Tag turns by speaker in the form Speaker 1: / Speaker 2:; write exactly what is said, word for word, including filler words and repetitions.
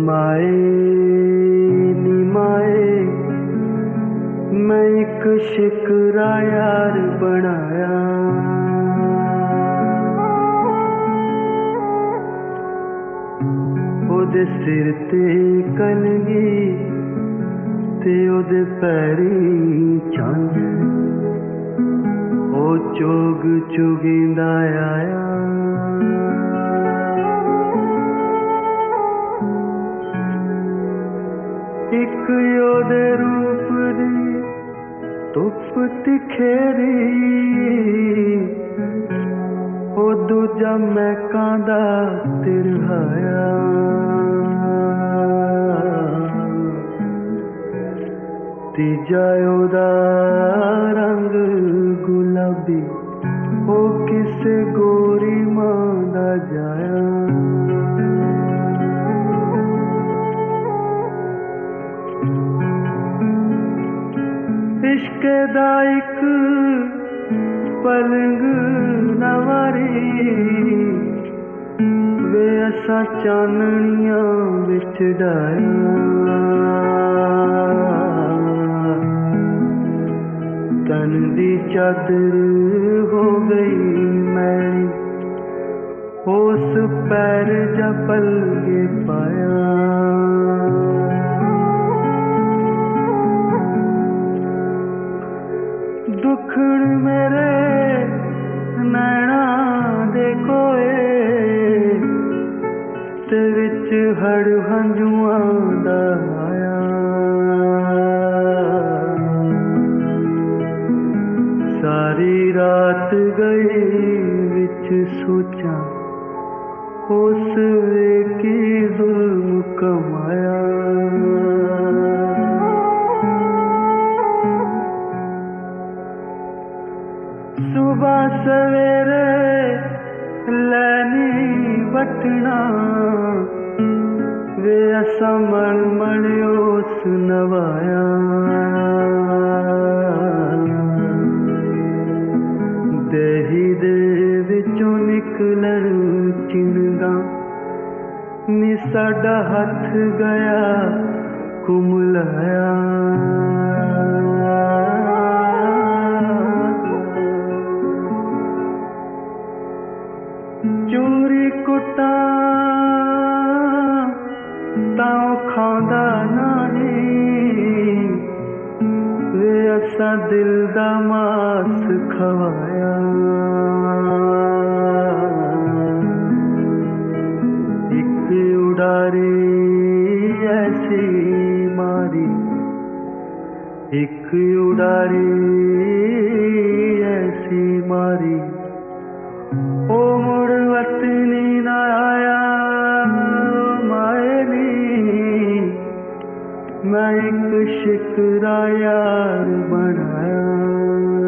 Speaker 1: माए नी माए मैं एक शिकरा यार बनाया। ओदे सिर ते कलगी ते ओदे पैरी चंद ओ चोग चुगिंदा आया। एक ओदे रूप दी धुप तिखेरी ओ दूजा महकां दा तिरहाया। तीजा ओदा रंग गुलाबी ओ किसे गोरी मां दा जाया। इश्क दा इक पलंग नवारी वे असां चाननियां विच डाया। तन दी चादर हो गई मैली उस पैर जा पलगे पाया। दुखड़ मेरे नैना दे कोए ते विच हड़ हंजुआं दा आया। सारी रात गई विच सोचा उस की जुल्म कमाया। सुबह सवेरे लैनी बटना वे असा मल मलियोस नवाया। देही दे विचों निकलन चिनगा नी साडा हथ गया कुमलाया। चोरी कुटा ताओ खांदा नहीं वे असा दिल दा मास खवाया। एक उडारी ऐसी मारी एक उडारी ऐसी मारी ओ मुड़ वतनी ना आया। माए नी मैं एक शिकरा यार बनाया।